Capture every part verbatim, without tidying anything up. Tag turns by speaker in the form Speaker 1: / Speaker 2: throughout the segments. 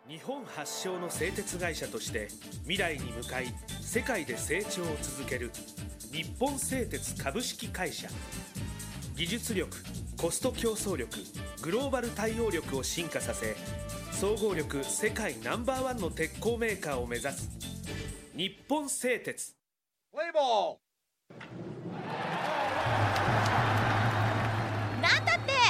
Speaker 1: 日本発祥の製鉄会社として未来に向かい世界で成長を続ける日本製鉄株式会社。技術力、コスト競争力、グローバル対応力を進化させ、総合力世界ナンバーワンの鉄鋼メーカーを目指す日本製鉄。
Speaker 2: プレイボール。
Speaker 3: なんだって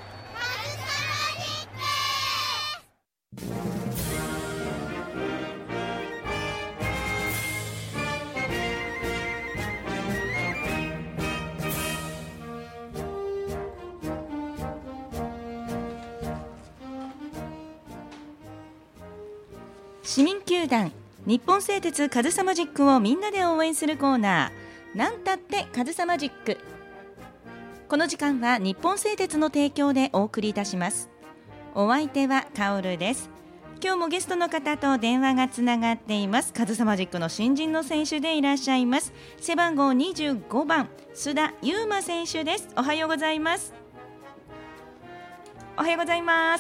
Speaker 3: 市民球団日本製鉄カズサマジックをみんなで応援するコーナー、なんたってカズサマジック。この時間は日本製鉄の提供でお送りいたします。お相手はカオルです。今日もゲストの方と電話がつながっています。カズサマジックの新人の選手でいらっしゃいます。背番号にじゅうごばん須田悠馬選手です。おはようございます。おはようございます。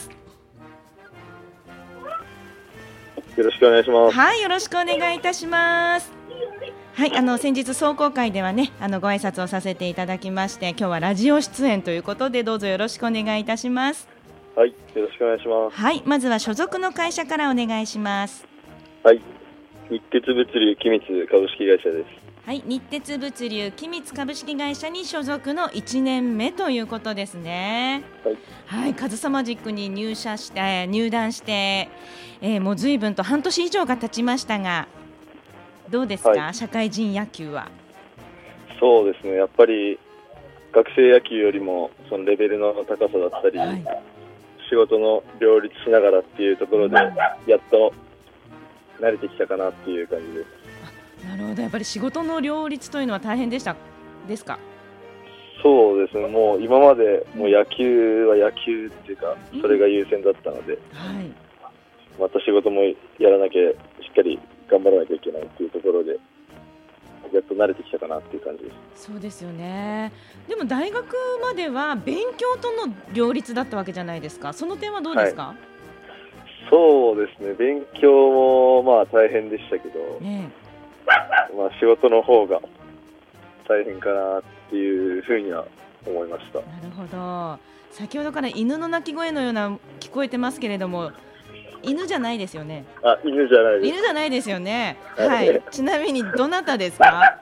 Speaker 4: よろしくお願いします。
Speaker 3: はい、よろしくお願いいたします。はい、あの先日壮行会ではね、あのご挨拶をさせていただきまして、今日はラジオ出演ということで、どうぞよろしくお願いいたします。
Speaker 4: はい、よろしくお願いします。
Speaker 3: はい、まずは所属の会社からお願いします。
Speaker 4: はい、日鉄物流機密株式会社です。
Speaker 3: はい、日鉄物流機密株式会社に所属のいちねんめということですね。はい、はい、カズサマジックに入社して入団して、えー、もう随分と半年以上が経ちましたが、どうですか、はい、社会人野球は。
Speaker 4: そうですね、やっぱり学生野球よりもそのレベルの高さだったり、はい、仕事の両立しながらっていうところで、やっと慣れてきたかなっていう感じです。
Speaker 3: なるほど、やっぱり仕事の両立というのは大変でしたですか。
Speaker 4: そうですね、もう今までもう野球は野球っていうか、それが優先だったので、うん、はい、また仕事もやらなきゃ、しっかり頑張らなきゃいけないっていうところで、やっと慣れてきたかなっていう感じです。
Speaker 3: そうですよね。でも大学までは勉強との両立だったわけじゃないですか。その点はどうですか。はい、
Speaker 4: そうですね、勉強もまあ大変でしたけど、ね、まあ、仕事の方が大変かなっていうふうには思いました。
Speaker 3: なるほど。先ほどから犬の鳴き声のような聞こえてますけれども、犬じゃないですよね。
Speaker 4: あ、犬じゃないです。
Speaker 3: 犬じゃないですよね。はい。ちなみにどなたですか。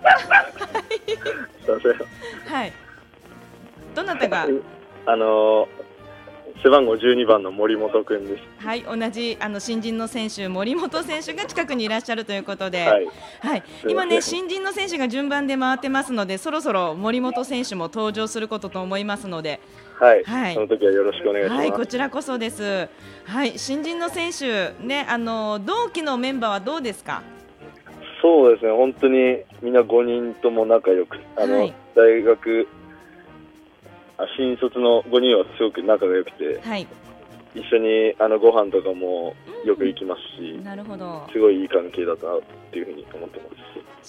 Speaker 3: はい。どなたが。
Speaker 4: あのー、背番号じゅうにばんの森本くんです。
Speaker 3: はい、同じあの新人の選手森本選手が近くにいらっしゃるということで、
Speaker 4: はい、
Speaker 3: はい、今ね新人の選手が順番で回ってますので、そろそろ森本選手も登場することと思いますので、
Speaker 4: はい、はい、その時はよろしくお願いします。
Speaker 3: はい、こちらこそです。はい、新人の選手ね、あの同期のメンバーはどうですか。
Speaker 4: そうですね、本当にみんなごにんとも仲良く、あの、はい、大学新卒のごにんはすごく仲が良くて、はい、一緒にあのご飯とかもよく行きますし、うん、なるほど、すごいいい関係だったなっていうふうに思ってます。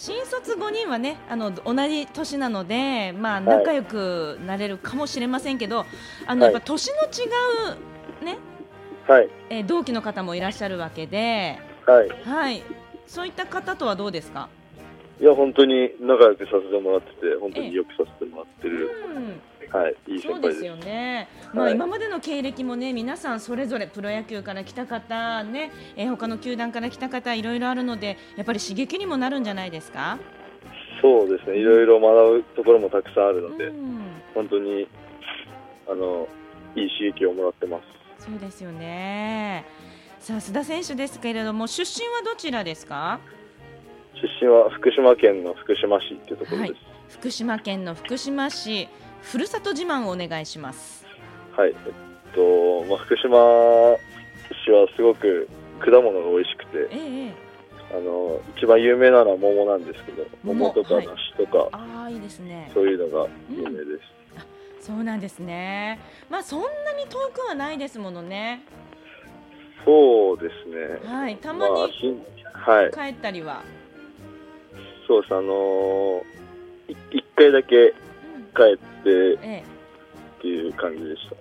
Speaker 3: 新卒ごにんはね、あの同じ年なので、まあ、仲良くなれるかもしれませんけど、はい、あのやっぱ年の違う、ね、はい、えー、同期の方もいらっしゃるわけで、はいはい、そういった方とはどうですか。
Speaker 4: いや、本当に仲良くさせてもらってて、本当によくさせてもらってる、うん、はい、いい先輩です。
Speaker 3: そうですよね。まあ、今までの経歴もね、皆さんそれぞれプロ野球から来た方、ね、えー、他の球団から来た方、いろいろあるので、やっぱり刺激にもなるんじゃないですか。
Speaker 4: そうですね、いろいろ学ぶところもたくさんあるので、うん、本当にあのいい刺激をもらってます。
Speaker 3: そうですよね。さあ、須田選手ですけれども、出身はどちらですか。
Speaker 4: 出身は福島県の福島市というところです。はい、
Speaker 3: 福島県の福島市、ふるさと自慢をお願いします。
Speaker 4: はい、えっとまあ、福島市はすごく果物が美味しくて、ええ、あの一番有名なのは桃なんですけど、桃とか梨とか、はい、
Speaker 3: あ、いいですね、
Speaker 4: そういうのが有名です。うん、
Speaker 3: あ、そうなんですね。まあ、そんなに遠くはないですものね。
Speaker 4: そうですね、
Speaker 3: はい、たまに、まあ、はい、帰ったりは。
Speaker 4: そうです、あのー、いっかいだけ帰ってっていう感じでした。
Speaker 3: あ、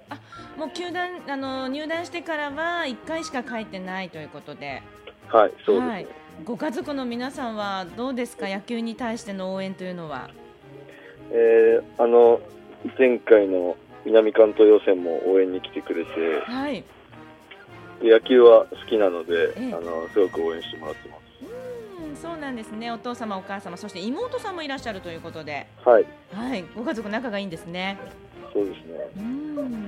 Speaker 3: もう球団あの入団してからはいっかいしか帰ってないということで、
Speaker 4: はい、そうですね。はい、
Speaker 3: ご家族の皆さんはどうですか、野球に対しての応援というのは。
Speaker 4: えー、あの前回の南関東予選も応援に来てくれて、
Speaker 3: はい、
Speaker 4: 野球は好きなので、あのすごく応援してもらってます。
Speaker 3: うん、そうなんですね。お父様お母様そして妹さんもいらっしゃるということで、
Speaker 4: はい、
Speaker 3: はい、ご家族仲がいいんですね。
Speaker 4: そうですね。
Speaker 3: うん、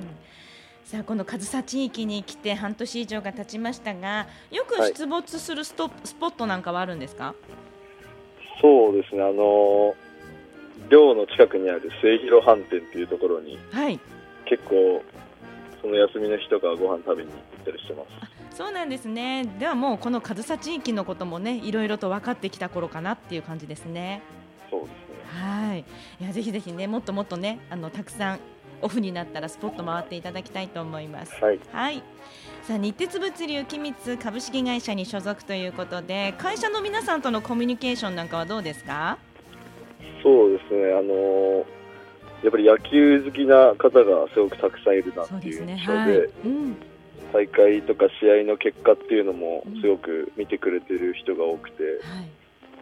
Speaker 3: さあこの上総地域に来て半年以上が経ちましたが、よく出没するスト、はい、スポットなんかはあるんですか？
Speaker 4: そうですね、あの寮の近くにある末広飯店というところに、
Speaker 3: はい、
Speaker 4: 結構その休みの日とかご飯食べに行ったりしてます。
Speaker 3: あ、そうなんですね。ではもうこの上総地域のこともねいろいろと分かってきた頃かなっていう感じですね。
Speaker 4: そうですね。
Speaker 3: はい、いやぜひぜひねもっともっとねあのたくさんオフになったらスポット回っていただきたいと思います。
Speaker 4: はい、
Speaker 3: はい、さあ日鉄物流機密株式会社に所属ということで、会社の皆さんとのコミュニケーションなんかはどうですか？
Speaker 4: そうですね、あのやっぱり野球好きな方がすごくたくさんいるなっていう印象 で, で、ね、はい、うん、大会とか試合の結果っていうのもすごく見てくれてる人が多くて、うん、はい、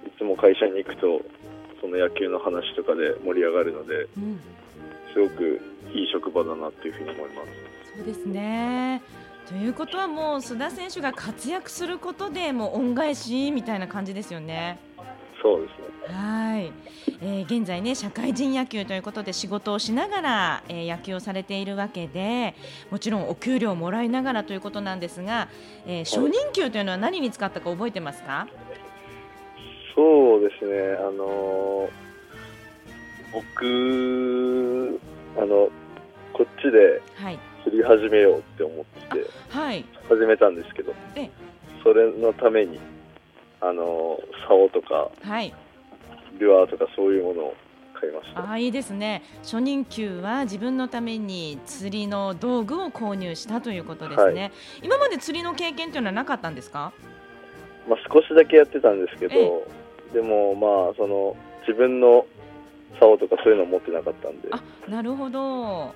Speaker 4: いつも会社に行くとその野球の話とかで盛り上がるので、うん、すごくいい職場だなっていうふうに思います。
Speaker 3: そうですね。ということはもう須田選手が活躍することでもう恩返しみたいな感じですよね。
Speaker 4: そうですね。
Speaker 3: はい、えー、現在ね社会人野球ということで仕事をしながら、えー、野球をされているわけで、もちろんお給料をもらいながらということなんですが、えー、初任給というのは何に使ったか覚えてますか？
Speaker 4: そうですね、あのー、僕あのこっちで釣り始めようって思って始めたんですけど、はい、それのためにあの竿とか、はい、ルアーとかそういうものを買いました。
Speaker 3: あ、いいですね。初任給は自分のために釣りの道具を購入したということですね。はい、今まで釣りの経験というのはなかったんですか？
Speaker 4: まあ、少しだけやってたんですけど、でもまあその自分の竿とかそういうのを持ってなかったんで。
Speaker 3: あ、なるほど。
Speaker 4: はい、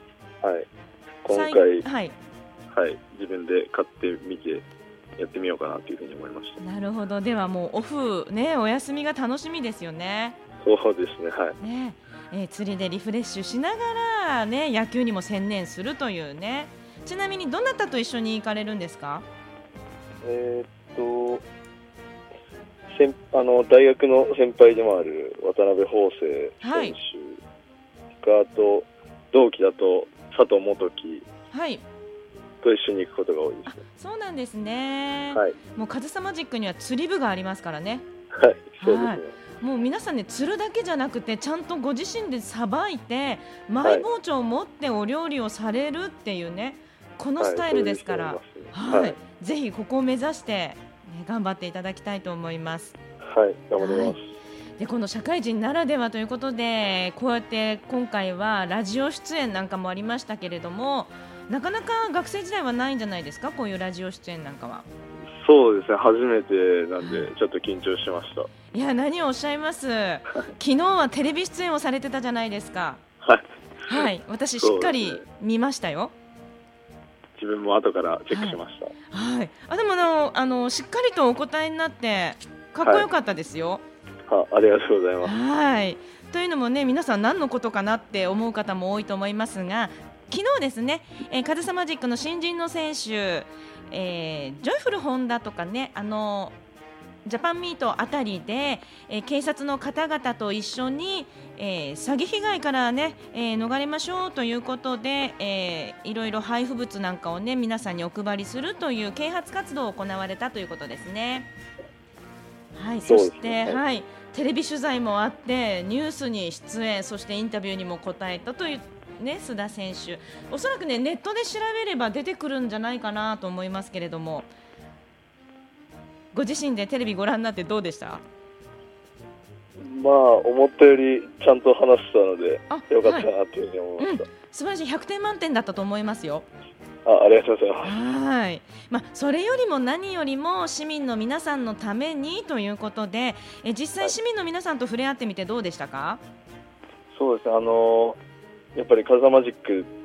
Speaker 4: 今回、はいはい、自分で買ってみてやってみようかなというふうに思いました。
Speaker 3: なるほど。ではもうオフ、ね、お休みが楽しみですよね。
Speaker 4: そうですね、はい、
Speaker 3: ね、えー、釣りでリフレッシュしながら、ね、野球にも専念するというね。ちなみにどなたと一緒に行かれるんですか？
Speaker 4: えー、っと先あの大学の先輩でもある渡辺芳生選手が、はい、あと同期だと佐藤元樹、はい、と一緒に行くことが多いですね。
Speaker 3: そうなんですね。
Speaker 4: はい、
Speaker 3: もう上総マジックには釣り部がありますからね。
Speaker 4: はい、そうですね。はい、
Speaker 3: もう皆さんね釣るだけじゃなくてちゃんとご自身でさばいてマイ包丁を持ってお料理をされるっていうね、このスタイルですから、はいはい、ぜひここを目指して、ね、頑張っていただきたいと思います。
Speaker 4: はい、頑張ります。はい、
Speaker 3: でこの社会人ならではということでこうやって今回はラジオ出演なんかもありましたけれども、なかなか学生時代はないんじゃないですか、こういうラジオ出演なんかは。
Speaker 4: そうですね、初めてなんでちょっと緊張しました。
Speaker 3: いや、何をおっしゃいます昨日はテレビ出演をされてたじゃないですか。
Speaker 4: はい、
Speaker 3: はい、私しっかり見ましたよ。
Speaker 4: 自分も後からチェックしました。
Speaker 3: はい、はい、あでもあのあのしっかりとお答えになってかっこよかったですよ。
Speaker 4: はい、あ, ありがとうございます。
Speaker 3: はい、というのもね皆さん何のことかなって思う方も多いと思いますが、昨日ですね、えー、上総マジックの新人の選手、えー、ジョイフルホンダとかね、あのジャパンミートあたりで、えー、警察の方々と一緒に、えー、詐欺被害からね、えー、逃れましょうということで、えー、いろいろ配布物なんかをね皆さんにお配りするという啓発活動を行われたということですね。はい、そして、はい、テレビ取材もあってニュースに出演、そしてインタビューにも答えたという、ね、須田選手、おそらく、ね、ネットで調べれば出てくるんじゃないかなと思いますけれども、ご自身でテレビご覧になってどうでした？
Speaker 4: まあ思ったよりちゃんと話してたのでよかったなというふうに思いました。はい、うん、
Speaker 3: 素晴らしい、ひゃくてん満点だったと思いますよ。
Speaker 4: あ, ありがとうございます。
Speaker 3: はい、まあ、それよりも何よりも市民の皆さんのためにということで、え実際市民の皆さんと触れ合ってみてどうでしたか？
Speaker 4: そうですね、あのやっぱりカズサマジックっ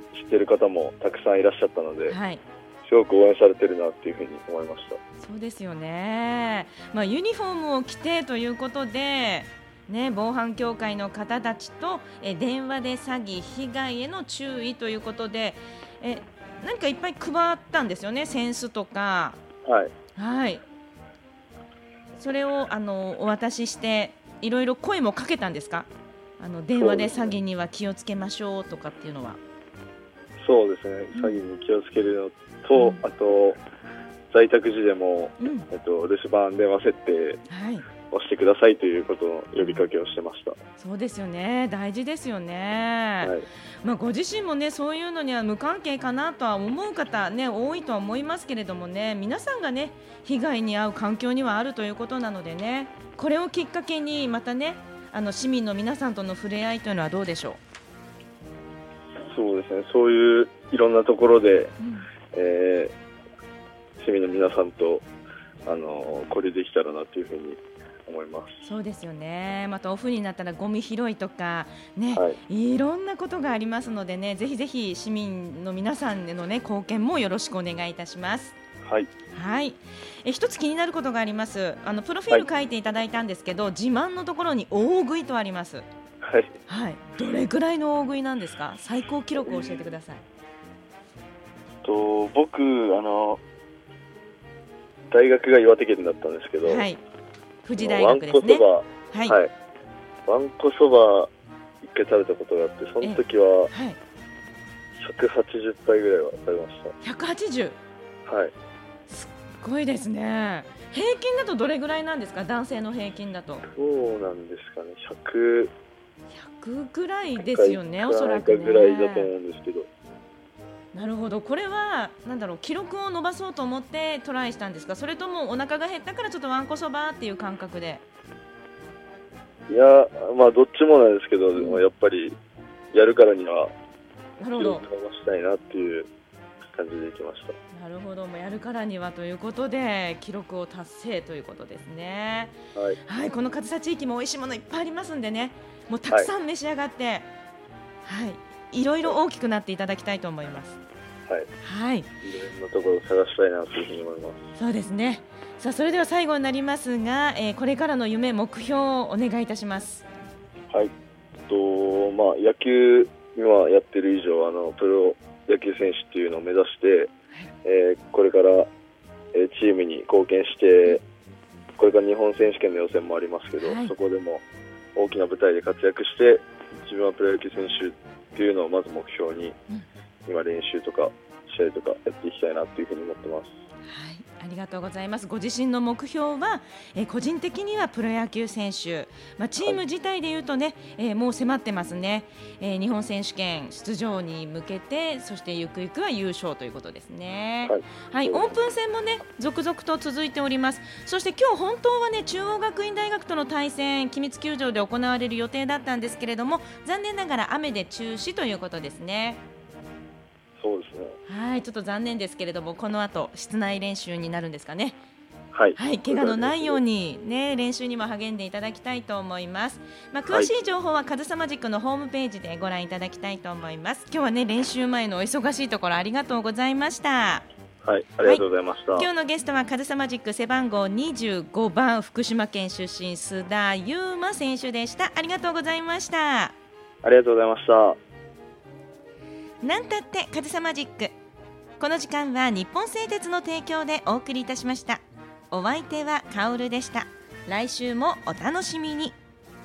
Speaker 4: 知ってる方もたくさんいらっしゃったので、
Speaker 3: はい、
Speaker 4: すごく応援されてるなっていうふうに思いました。
Speaker 3: そうですよね、まあ、ユニフォームを着てということで、ね、防犯協会の方たちとえ電話で詐欺被害への注意ということで、え何かいっぱい配ったんですよね、センスとか。
Speaker 4: はい、
Speaker 3: はい、それをあのお渡ししていろいろ声もかけたんですか？あの電話で詐欺には気をつけましょうとかっていうのは。
Speaker 4: そうですね、詐欺に気をつけるのと、うん、あと在宅時でも、うん、えっと、留守番電話設定をしてくださいということの呼びかけをしてました。
Speaker 3: そうですよね、大事ですよね、はい、まあ、ご自身もねそういうのには無関係かなとは思う方、ね、多いとは思いますけれどもね、皆さんがね被害に遭う環境にはあるということなのでね、これをきっかけにまたねあの市民の皆さんとの触れ合いというのはどうでしょう？
Speaker 4: そうですね、そういういろんなところで、うん、えー、市民の皆さんとあの交流できたらなというふうに思います。
Speaker 3: そうですよね、またオフになったらゴミ拾いとか、ね、はい、いろんなことがありますのでね、ぜひぜひ市民の皆さんへの、ね、貢献もよろしくお願いいたします。
Speaker 4: はい、
Speaker 3: はい、え一つ気になることがあります。あのプロフィール書いていただいたんですけど、はい、自慢のところに大食いとあります。
Speaker 4: はい、
Speaker 3: はい、どれくらいの大食いなんですか？最高記録を教えてください。
Speaker 4: と僕あの大学が岩手県だったんですけど、
Speaker 3: はい、富士大学ですね。
Speaker 4: わんこそば、はいはい、わんこそば一回食べたことがあって、その時はひゃくはちじゅっぱいぐらいは食べました。
Speaker 3: ひゃくはちじゅう、
Speaker 4: はい、
Speaker 3: すっごいですね。平均だとどれぐらいなんですか？男性の平均だと。
Speaker 4: そうなんですかね、ひゃく、
Speaker 3: ひゃくぐらいですよね、おそらくね。
Speaker 4: ぐらいだと思うんですけど。
Speaker 3: なるほど、これはなんだろう、記録を伸ばそうと思ってトライしたんですか？それともお腹が減ったからちょっとわんこそばっていう感覚で。
Speaker 4: いや、まあどっちもなんですけど、うん、でもやっぱりやるからには記録を伸ばしたいなっていう感じでいきました。
Speaker 3: なるほど、もうやるからにはということで記録を達成ということですね。
Speaker 4: はい、はい、
Speaker 3: この上総地域も美味しいものいっぱいありますんでね、もうたくさん召し上がって、はい、はい、いろいろ大きくなっていただきたいと思います。
Speaker 4: はい、
Speaker 3: はい、い
Speaker 4: ろんなところを探したいなというふうに思います。
Speaker 3: そうですね。さあ、それでは最後になりますが、えー、これからの夢目標をお願いいたします。
Speaker 4: はい、とまあ野球今やってる以上、あのプロ野球選手っていうのを目指して、はい、えー、これから、えー、チームに貢献して、これから日本選手権の予選もありますけど、はい、そこでも大きな舞台で活躍して自分はプロ野球選手っていうのをまず目標に、うん、今練習とか試合とかやっていきたいなというふうに思ってます。
Speaker 3: はい、ありがとうございます。ご自身の目標は、えー、個人的にはプロ野球選手、まあ、チーム自体でいうとね、はい、えー、もう迫ってますね、えー、日本選手権出場に向けて、そしてゆくゆくは優勝ということですね。はい、はい、オープン戦もね続々と続いております。そして今日本当はね中央学院大学との対戦、君津球場で行われる予定だったんですけれども、残念ながら雨で中止ということですね。
Speaker 4: そうですね。
Speaker 3: はい、ちょっと残念ですけれども、この後室内練習になるんですかね。
Speaker 4: はい、
Speaker 3: はい、怪我のないように、ね、練習にも励んでいただきたいと思います。まあ、詳しい情報はカズサマジックのホームページでご覧いただきたいと思います。今日はね練習前のお忙しいところありがとうございました。
Speaker 4: はい、ありがとうございました。はい、
Speaker 3: 今日のゲストはカズサマジック背番号にじゅうごばん、福島県出身須田侑馬選手でした。ありがとうございました。
Speaker 4: ありがとうございました。
Speaker 3: なんたってカズサマジック、この時間は日本製鉄の提供でお送りいたしました。お相手はカオルでした。来週もお楽しみに。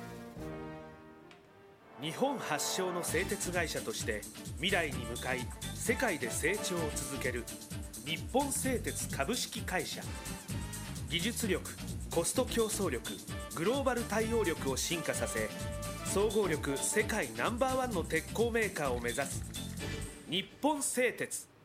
Speaker 1: 日本発祥の製鉄会社として未来に向かい世界で成長を続ける日本製鉄株式会社。技術力、コスト競争力、グローバル対応力を進化させ、総合力世界ナンバーワンの鉄鋼メーカーを目指す日本製鉄。